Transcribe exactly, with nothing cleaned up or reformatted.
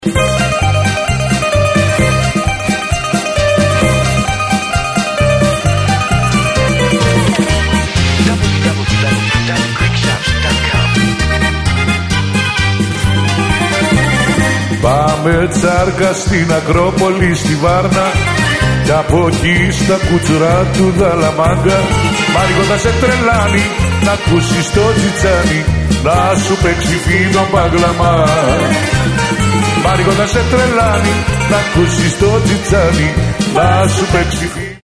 Πάμε τσάρκα στην Ακρόπολη στη Βάρνα κι από εκεί στα κουτσουρά του Δαλαμάγκα. Μάρικο θα σε τρελάνει να ακούσεις το τσιτσάνι να σου παίξει φίνο παγλαμά. Μάρικο θα σε τρελάνει να ακούσεις το τσιτσάνι να σου παίξει φίνο.